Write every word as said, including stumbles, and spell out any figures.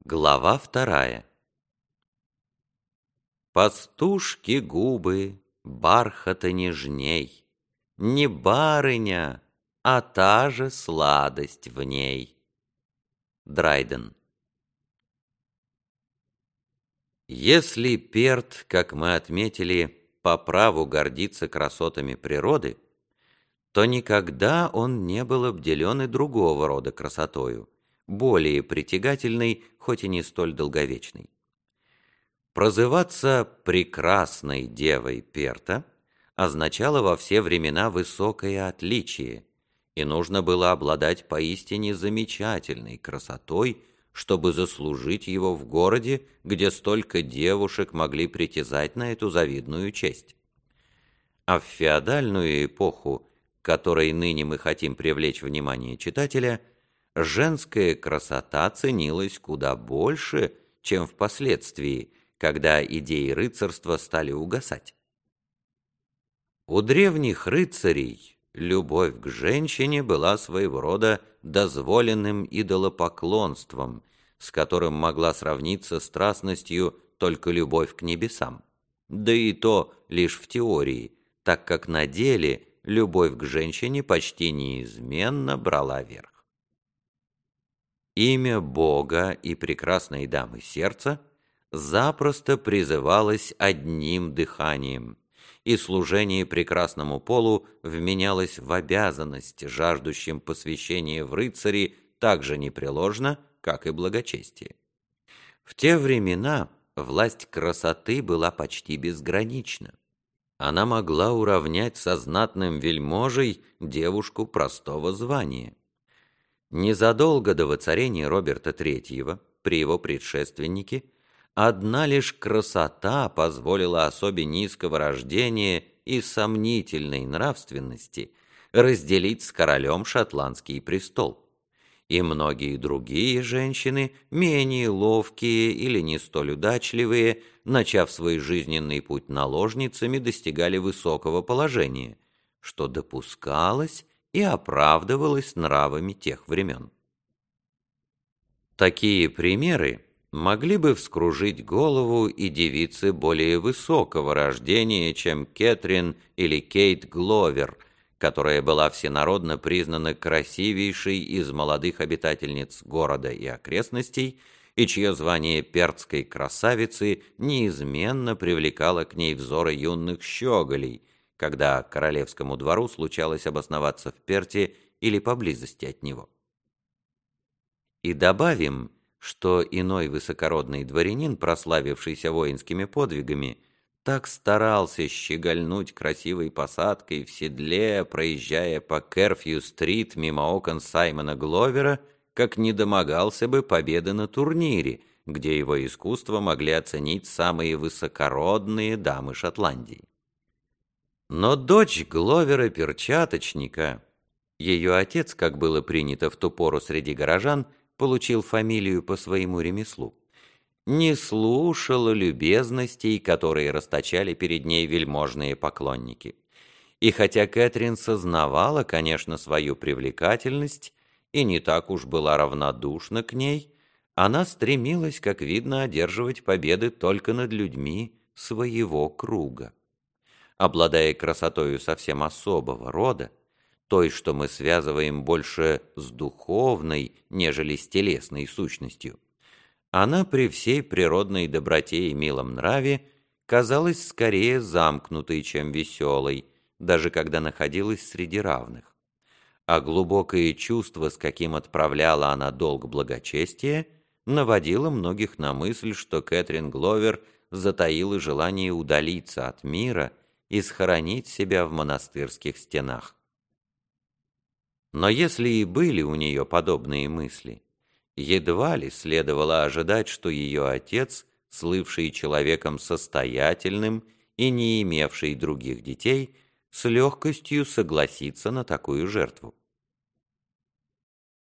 Глава вторая. Пастушки губы бархата нежней, Не барыня, а та же сладость в ней. Драйден. Если Перт, как мы отметили, по праву гордится красотами природы, то никогда он не был обделен и другого рода красотою, более притягательной, хоть и не столь долговечной. Прозываться «прекрасной девой Перта» означало во все времена высокое отличие, и нужно было обладать поистине замечательной красотой, чтобы заслужить его в городе, где столько девушек могли притязать на эту завидную честь. А в феодальную эпоху, к которой ныне мы хотим привлечь внимание читателя, женская красота ценилась куда больше, чем впоследствии, когда идеи рыцарства стали угасать. У древних рыцарей любовь к женщине была своего рода дозволенным идолопоклонством, с которым могла сравниться страстностью только любовь к небесам. Да и то лишь в теории, так как на деле любовь к женщине почти неизменно брала верх. Имя Бога и прекрасной дамы сердца запросто призывалось одним дыханием, и служение прекрасному полу вменялось в обязанность жаждущим посвящения в рыцари так же непреложно, как и благочестие. В те времена власть красоты была почти безгранична. Она могла уравнять со знатным вельможей девушку простого звания. Незадолго до воцарения Роберта Третьего, при его предшественнике, одна лишь красота позволила особе низкого рождения и сомнительной нравственности разделить с королем шотландский престол. И многие другие женщины, менее ловкие или не столь удачливые, начав свой жизненный путь наложницами, достигали высокого положения, что допускалось и оправдывалось нравами тех времен. Такие примеры могли бы вскружить голову и девицы более высокого рождения, чем Кэтрин или Кейт Гловер, которая была всенародно признана красивейшей из молодых обитательниц города и окрестностей, и чье звание пертской красавицы неизменно привлекало к ней взоры юных щеголей, когда королевскому двору случалось обосноваться в Перте или поблизости от него. И добавим, что иной высокородный дворянин, прославившийся воинскими подвигами, так старался щегольнуть красивой посадкой в седле, проезжая по Керфью-стрит мимо окон Саймона Гловера, как не домогался бы победы на турнире, где его искусство могли оценить самые высокородные дамы Шотландии. Но дочь Гловера-перчаточника, ее отец, как было принято в ту пору среди горожан, получил фамилию по своему ремеслу, не слушала любезностей, которые расточали перед ней вельможные поклонники. И хотя Кэтрин сознавала, конечно, свою привлекательность и не так уж была равнодушна к ней, она стремилась, как видно, одерживать победы только над людьми своего круга. Обладая красотою совсем особого рода, той, что мы связываем больше с духовной, нежели с телесной сущностью, она при всей природной доброте и милом нраве казалась скорее замкнутой, чем веселой, даже когда находилась среди равных. А глубокое чувство, с каким отправляла она долг благочестия, наводило многих на мысль, что Кэтрин Гловер затаила желание удалиться от мира и схоронить себя в монастырских стенах. Но если и были у нее подобные мысли, едва ли следовало ожидать, что ее отец, слывший человеком состоятельным и не имевший других детей, с легкостью согласится на такую жертву.